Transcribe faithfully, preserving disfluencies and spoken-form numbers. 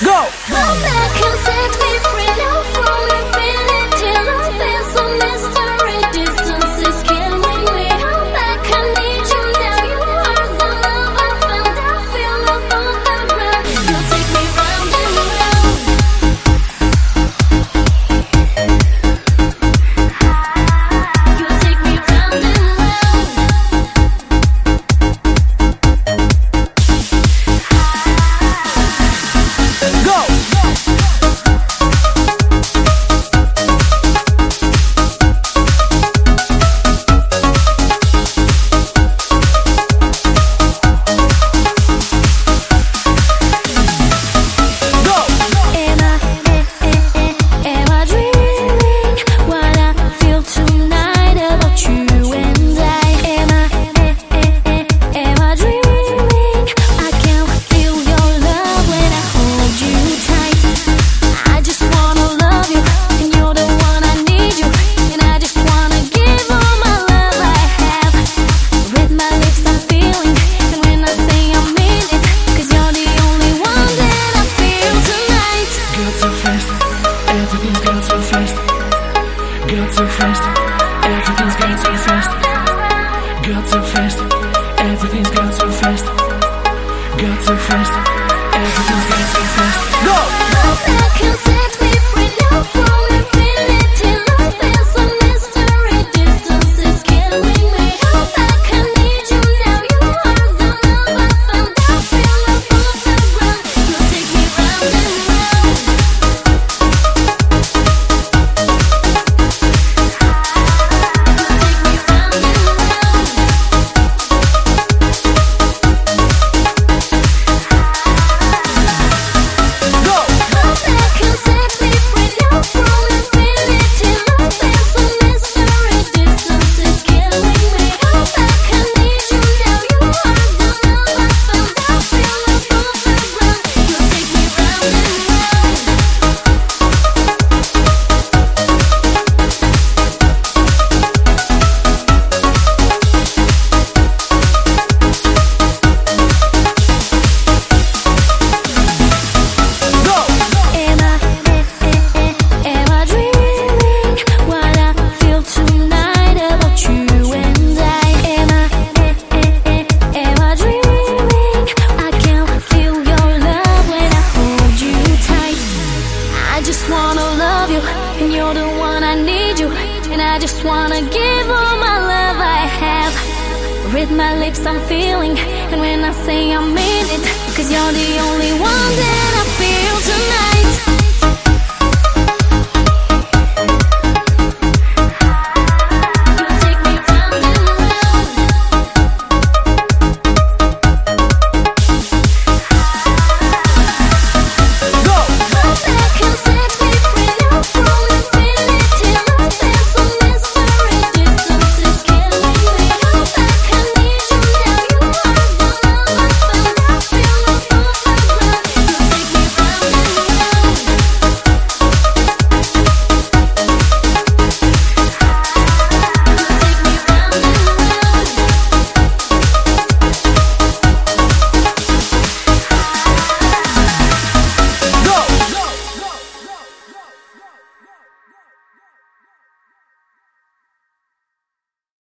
Go! Come back and set me free now from infinity. Love is a mystery. Distance is killing me. Come back, I need you now. You are the love I found. I feel love on the ground. You take me round and round. You take me round and round. Go! Am I, am I dreaming what I feel tonight about you and I? Am I, am I dreaming? I can feel your love when I hold you tight. I just wanna love you, and you're the one I need you, and I just wanna give all my love I have. With my lips I'm feeling, and when I say I mean it, 'cause you're the only one that I feel tonight. Got so fast, everything's got so fast. Got so fast, everything's got so fast. Got so fast, everything's got so fast. Got so fast, everything's got so fast. Go! Come back and set me free now from infinity. Love is a mystery. Distance is killing me. Come back, I need you now. You are the love I found. I feel love on the ground. You take me round and round. You take me round and round. Go! Come back and set me free now from infinity. Love is a mystery. Distance is killing me. Come back, I need you now. You are the love I found. I feel love on the ground. You take me round and round. Go! Am I, am I dreaming what I feel tonight about you and I? Am I, am I dreaming? I can feel your love when I hold you tight. I just wanna love you, and you're the one I need you, and I just wanna give all my love I have. With my lips I'm feeling, and when I say I mean it, 'cause you're the only